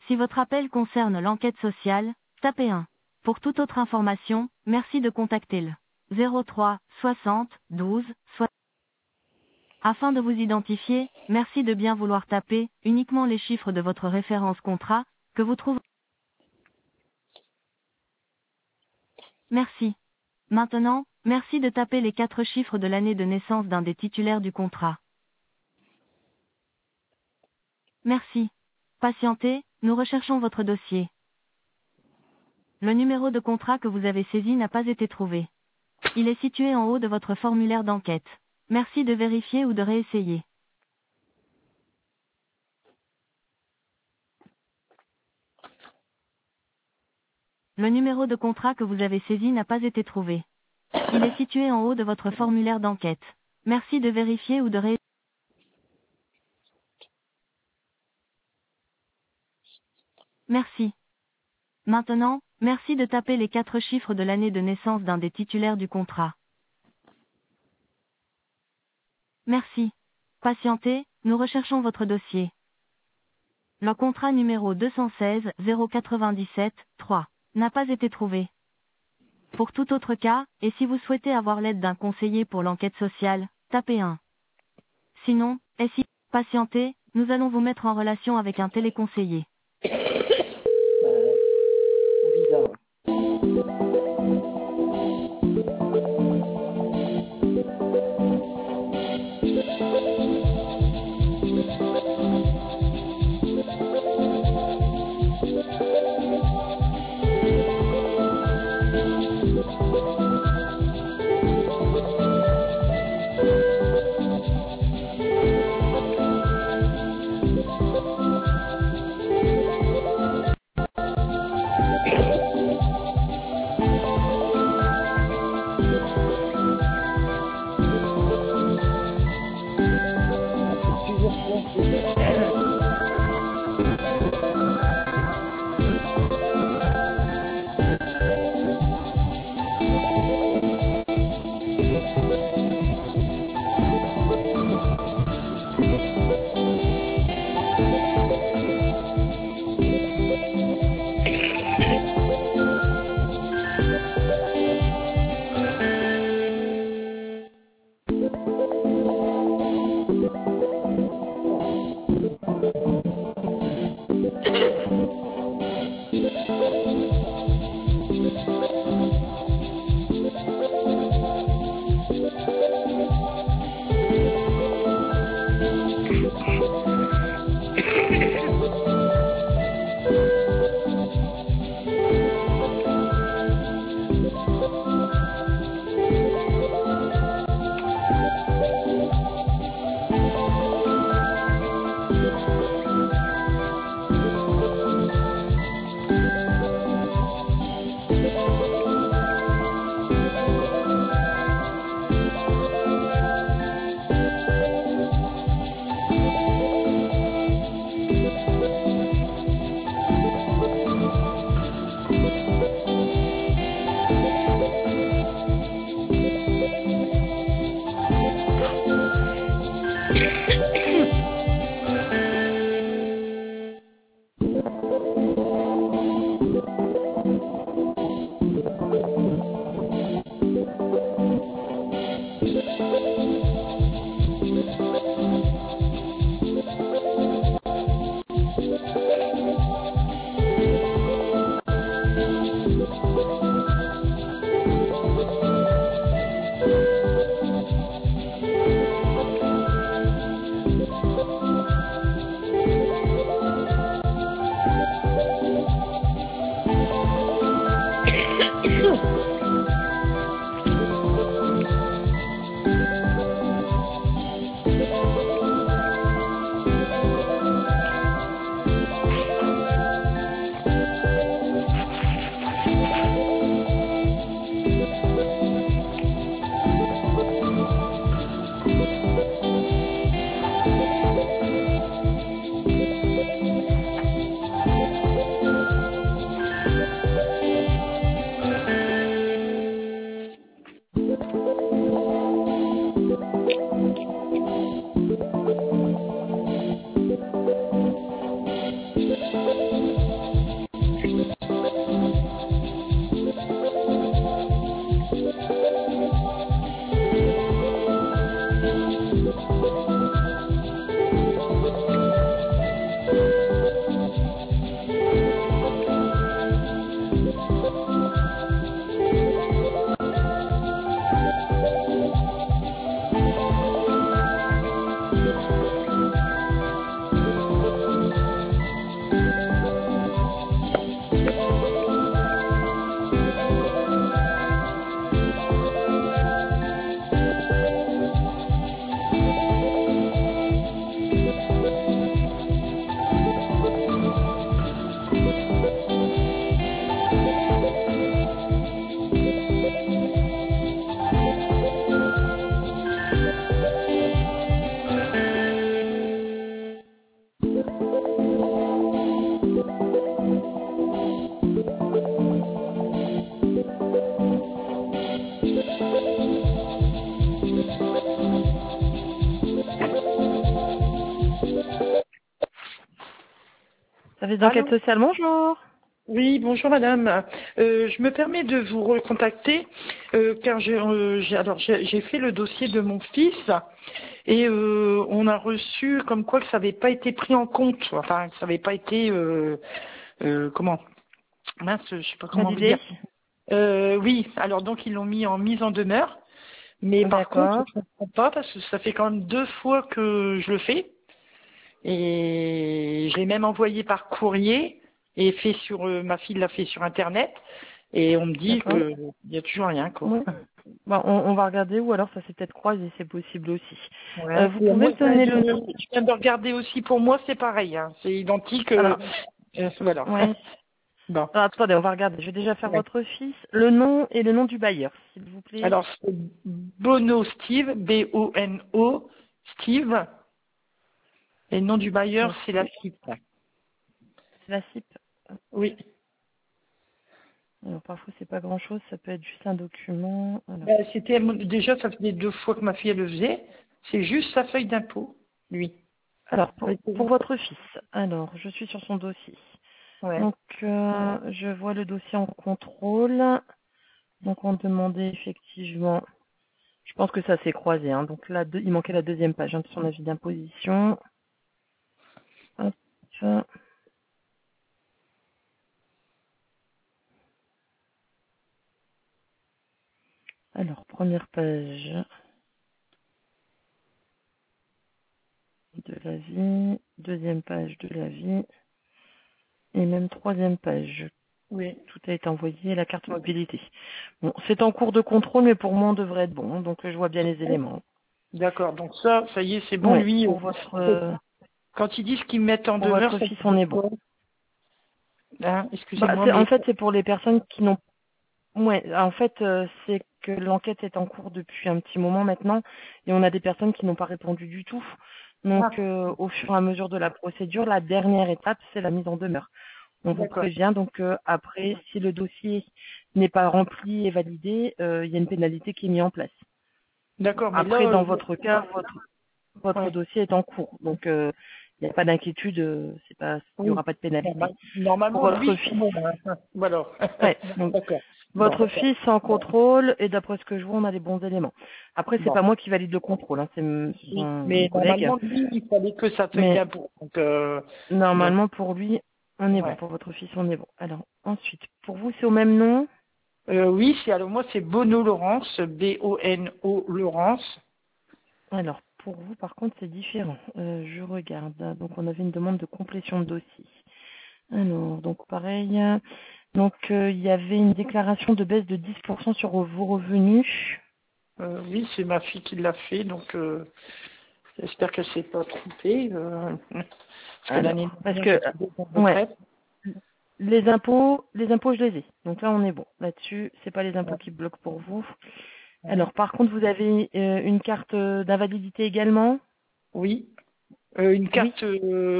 Si votre appel concerne l'enquête sociale, tapez 1. Pour toute autre information, merci de contacter le 03 60 12 60. Afin de vous identifier, merci de bien vouloir taper uniquement les chiffres de votre référence contrat que vous trouvez. Merci. Maintenant, merci de taper les 4 chiffres de l'année de naissance d'un des titulaires du contrat. Merci. Patientez, nous recherchons votre dossier. Le numéro de contrat que vous avez saisi n'a pas été trouvé. Il est situé en haut de votre formulaire d'enquête. Merci de vérifier ou de réessayer. Le numéro de contrat que vous avez saisi n'a pas été trouvé. Il est situé en haut de votre formulaire d'enquête. Merci de vérifier ou de réessayer. Merci. Maintenant, merci de taper les 4 chiffres de l'année de naissance d'un des titulaires du contrat. Merci. Patientez, nous recherchons votre dossier. Le contrat numéro 216 097 3 n'a pas été trouvé. Pour tout autre cas, et si vous souhaitez avoir l'aide d'un conseiller pour l'enquête sociale, tapez 1. Sinon, patientez, nous allons vous mettre en relation avec un téléconseiller. Bizarre. Service d'enquête Allô? sociale, bonjour. Oui, bonjour madame. Je me permets de vous recontacter car j'ai fait le dossier de mon fils et on a reçu comme quoi que ça n'avait pas été pris en compte, enfin que ça n'avait pas été comment? Mince, je sais pas comment vous Validé. dire. Oui, alors donc ils l'ont mis en mise en demeure, mais par contre D'accord. je ne comprends pas parce que ça fait quand même 2 fois que je le fais. Et je l'ai même envoyé par courrier et fait sur ma fille l'a fait sur internet et on me dit D'accord. que il y a toujours rien quoi. Oui. Bon, on va regarder ou alors ça s'est peut-être croisé, c'est possible aussi. Ouais. Vous Et pouvez moi me donner le nom. je viens de regarder aussi pour moi c'est pareil, hein. C'est identique. Alors, Voilà. ouais. Bon. Alors, attendez, on va regarder. Je vais déjà faire Ouais. votre fils. Le nom et le nom du bailleur, s'il vous plaît. Alors c'est Bono Steve, Bono Steve et le nom du bailleur c'est la Ok. FIP. C'est la CIP. Oui. Alors, parfois, c'est pas grand-chose. Ça peut être juste un document. Alors, C'était déjà ça faisait 2 fois que ma fille elle le faisait. C'est juste sa feuille d'impôt, lui. alors Oui. pour votre fils. Alors, je suis sur son dossier. Ouais. Donc, je vois le dossier en contrôle. Donc, on demandait effectivement. Je pense que ça s'est croisé. Hein. Donc là, il manquait la deuxième page hein, de son avis d'imposition. Hop. Alors, première page de l'avis, deuxième page de l'avis, et même troisième page. Oui. Tout a été envoyé, la carte mobilité. Bon, c'est en cours de contrôle, mais pour moi, on devrait être bon. Donc, je vois bien les éléments. D'accord. Donc ça y est, c'est bon. Ouais, Lui, quand ils disent qu'ils mettent en pour demeure, votre ça fils, veut on dire est bon. quoi? Hein, Bah, excusez-moi, en mais fait, c'est pour les personnes qui n'ont. Ouais, en fait, c'est que l'enquête est en cours depuis un petit moment maintenant, et on a des personnes qui n'ont pas répondu du tout. Donc, ah, au fur et à mesure de la procédure, la dernière étape, c'est la mise en demeure. On vous d'accord. prévient, donc après, si le dossier n'est pas rempli et validé, il y a une pénalité qui est mise en place. D'accord. Mais Après, là, dans votre cas, votre ouais. dossier est en cours, donc il n'y a pas d'inquiétude, il n'y Oui. aura pas de pénalité. Pour Normalement, votre lui, c'est fils, bon. Hein. Voilà. ouais, donc D'accord. Bon. votre fils est en contrôle et d'après ce que je vois, on a les bons éléments. Après, c'est Bon. pas moi qui valide le contrôle, hein, ce Oui. sont mes Mais collègues. normalement, lui, il fallait que sa feuille Mais d'impôt. Donc, normalement, pour lui, on est bon. ouais. Pour votre fils, on est bon. Alors, ensuite, pour vous, c'est au même nom. Oui, alors moi, c'est Bono Laurence, Bono Laurence. Alors, pour vous, par contre, c'est différent. Je regarde. Donc, on avait une demande de complétion de dossier. Alors, donc pareil. Donc, il y avait une déclaration de baisse de 10% sur vos revenus. Oui, c'est ma fille qui l'a fait, donc j'espère qu'elle s'est pas trompée. Parce que l'année Alors, parce dernière, que, j'étais déjà en ouais, retraite. les impôts, je les ai. Donc là, on est bon. Là-dessus, c'est pas les Ouais, impôts qui bloquent pour vous. ouais. Alors, par contre, vous avez une carte d'invalidité également? Oui, une Oui. carte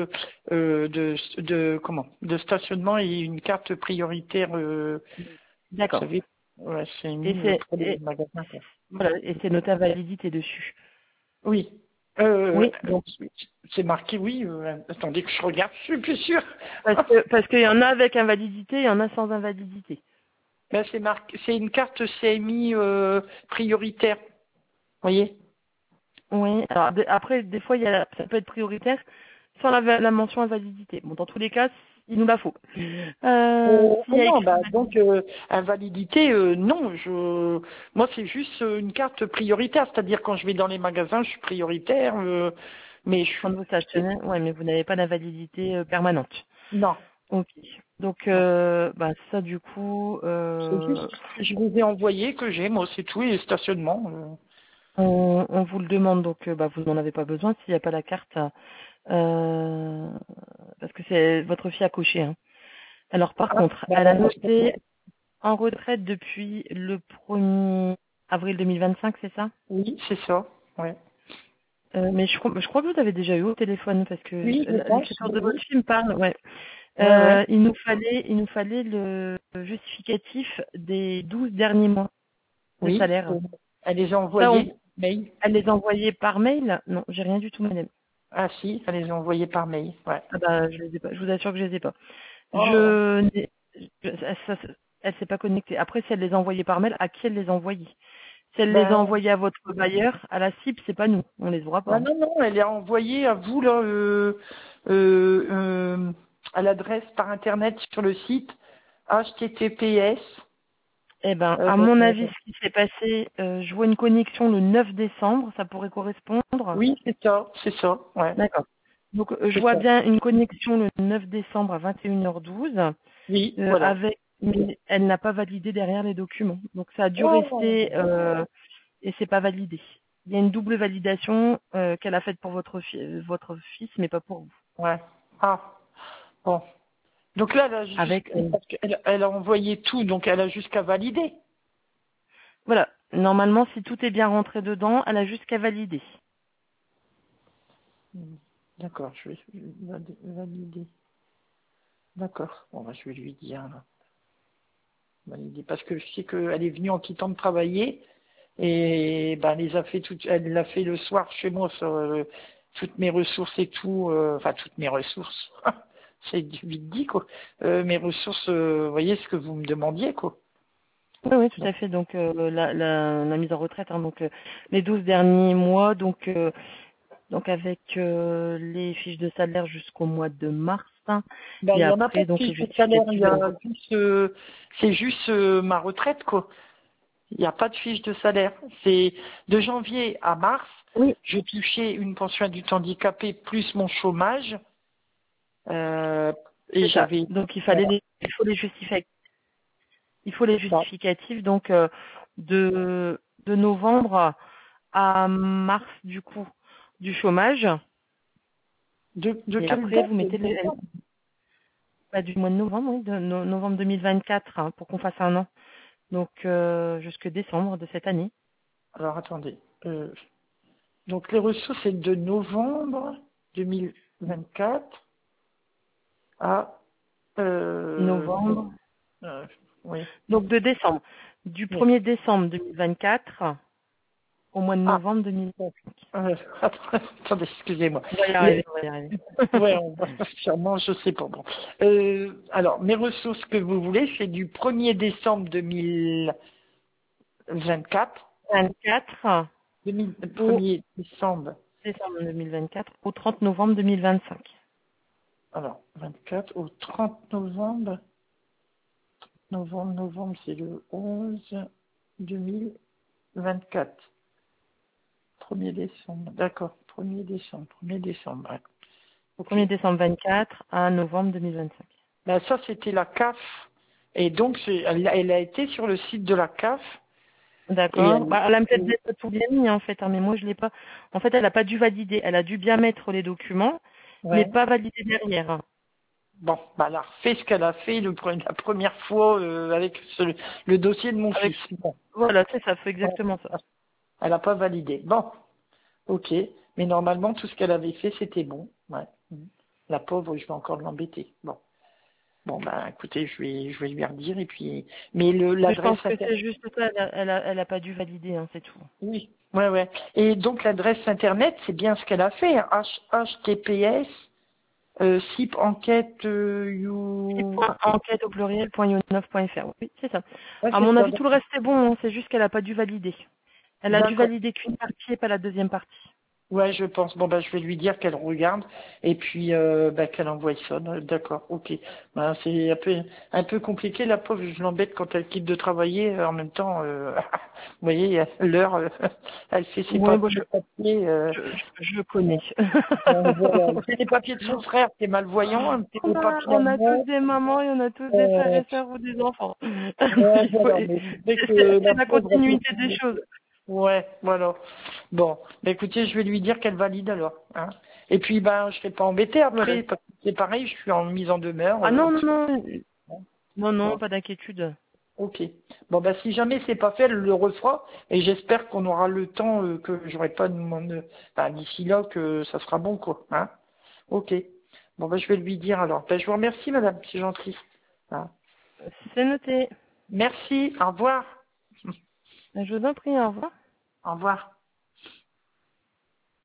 de stationnement et une carte prioritaire. Vous D'accord. savez, ouais, c'est Et mis c'est, pour les et, magasins. Quoi. voilà, et c'est noté à validité dessus. Oui, Oui, donc C'est marqué, oui. Attendez que je regarde, je suis plus sûre. parce qu'il y en a avec invalidité, il y en a sans invalidité. Ben, c'est marqué, c'est une carte CMI prioritaire. Vous voyez? Oui, alors après, des fois, ça peut être prioritaire sans la mention invalidité. Bon, dans tous les cas, il nous la faut. S'il y a Non, écrit bah, donc invalidité, non. Moi, c'est juste une carte prioritaire, c'est-à-dire quand je vais dans les magasins, je suis prioritaire, mais je quand suis. vous stationnez, ouais, mais vous n'avez pas d'invalidité permanente. Non, Ok. Donc, non. bah, ça, du coup, C'est juste, je vous ai envoyé que j'ai, moi, c'est tout, et le stationnement. on vous le demande, donc bah, vous n'en avez pas besoin s'il n'y a pas la carte, parce que c'est votre fille à cocher. Hein. Alors, par Ah, contre, bah, elle a noté en retraite depuis le 1er avril 2025, c'est ça? oui, c'est ça. Ouais. Mais je crois que vous avez déjà eu au téléphone, parce que Oui, je pense. l'écriture de votre Oui. film parle, ouais. Ouais, ouais. Il nous fallait le justificatif des 12 derniers mois de Oui. salaire. Elle les a Ça, envoyés. Mail. elle les a envoyés par mail? Non, j'ai rien du tout, madame. Ah si, elle les a envoyés par mail. Ouais. Ah bah, je les ai pas. Je vous assure que je les ai pas. Oh. Elle s'est pas connectée. Après, si elle les a envoyés par mail, à qui elle les a envoyés? Si elle les a Ben, envoyés à votre bailleur, à la cible, c'est pas nous. On les aura pas. ah Hein. non, non, elle les a envoyés à vous, là, à l'adresse par Internet sur le site https. Eh ben, euh, à mon avis, ce qui s'est passé, je vois une connexion le 9 décembre, ça pourrait correspondre. oui, c'est ça, ouais, D'accord. Donc, je c'est vois ça. bien une connexion le 9 décembre à 21h12, Oui, voilà. mais elle n'a pas validé derrière les documents. Donc, ça a dû Oh, rester, et c'est pas validé. Il y a une double validation qu'elle a faite pour votre fils, mais pas pour vous. ouais. Ah, bon. Donc là, Avec, parce qu'elle elle a envoyé tout, donc elle a jusqu'à valider. voilà. Normalement, si tout est bien rentré dedans, elle a juste qu'à valider. D'accord, je vais valider. D'accord. Bon, bah, je vais lui dire, là. Valider. Parce que je sais qu'elle est venue en quittant de travailler. Et ben, elle l'a fait le soir chez moi sur toutes mes ressources et tout, enfin toutes mes ressources. C'est vite dit quoi. Mes ressources, vous voyez ce que vous me demandiez quoi. Oui, oui, tout Donc, à fait. Donc la mise en retraite, hein, donc les 12 derniers mois, donc avec les fiches de salaire jusqu'au mois de mars, hein, ben, il et n'y en a pas après de donc les fiche de salaire, il justificatifs y de la a retraite. juste, c'est juste ma retraite quoi. Il n'y a pas de fiche de salaire. C'est de janvier à mars, Oui, je touchais une pension adulte handicapé plus mon chômage, et c'est ça. j'avais, Donc voilà. il faut les justificatifs. Il faut les justificatifs donc de novembre à mars du coup du chômage. De Et quelle après date? vous mettez du mois de novembre, oui, de novembre 2024 hein, pour qu'on fasse un an. Donc jusque décembre de cette année. Alors attendez. Donc les ressources, c'est de novembre 2024 à... Novembre. oui. Donc de décembre. Du Oui. 1er décembre 2024 au mois de Ah, novembre 2000. attendez, excusez-moi. On va y Les- arriver, on va y arriver. ouais, on va sûrement, je sais pas. Bon. Alors, mes ressources que vous voulez, c'est du 1er décembre 2024, 24 au 1er décembre, décembre 2024 au 30 novembre 2025. alors 24 au 30 novembre. Novembre, c'est le 11 2024. 1er décembre, d'accord, 1er décembre, ouais. Ok. 1er décembre 24 à novembre 2025. Ben, ça, c'était la CAF. Et donc, elle a été sur le site de la CAF. Et D'accord. Bah, elle a peut-être déjà tout bien mis en fait, hein, mais moi je l'ai pas. En fait, elle n'a pas dû valider. Elle a dû bien mettre les documents, mais ouais. pas valider derrière. Hein. Bon, ben, elle a refait ce qu'elle a fait la première fois avec le dossier de mon Avec fils. Bon, voilà, c'est ça, c'est exactement ça. elle n'a pas validé. Bon, ok. Mais normalement, tout ce qu'elle avait fait, c'était bon. Ouais. La pauvre, je vais encore l'embêter. Bon. bon, bah, écoutez, je vais lui redire, et puis, mais Mais je l'adresse pense que c'est juste ça, elle a pas dû valider, hein, c'est tout. oui, ouais, ouais. Et donc, l'adresse Internet, c'est bien ce qu'elle a fait, hein, https, SIP enquête, Enquête au pluriel.younov.fr. Oui, c'est ça. ouais, À c'est mon ça. avis, tout le reste est bon, hein, c'est juste qu'elle a pas dû valider. Elle a dû D'accord. valider qu'une partie et pas la deuxième partie. Ouais, je pense. Bon, bah, je vais lui dire qu'elle regarde et puis bah, qu'elle envoie ça. D'accord, ok. Bah, c'est un peu compliqué. La pauvre, je l'embête quand elle quitte de travailler. En même temps, vous voyez, l'heure, elle fait ses Oui, bon, papiers. je connais. Voilà. Elle fait les papiers de son frère qui est malvoyant. Elle fait les papiers à On a tous moi. des mamans et on a tous des frères Euh, et sœurs ou des enfants. ouais, voilà. Mais c'est vrai que C'est la la pauvre, elle continuité des fait- choses. ouais, voilà. Bon, bah écoutez, je vais lui dire qu'elle valide alors. Hein. Et puis, ben, je serai pas embêté Voilà. après, parce que c'est pareil, je suis en mise en demeure. Ah non, non, non. Non, non, Bon, pas d'inquiétude. ok. Bon, bah si jamais c'est pas fait, elle le refera, et j'espère qu'on aura le temps, que j'aurai pas de enfin, d'ici là, que ça sera bon, quoi. Hein. Ok. Bon, bah je vais lui dire alors. Bah, je vous remercie, madame, c'est gentil. Hein. C'est noté. Merci, au revoir. Je vous en prie, au revoir. Au revoir.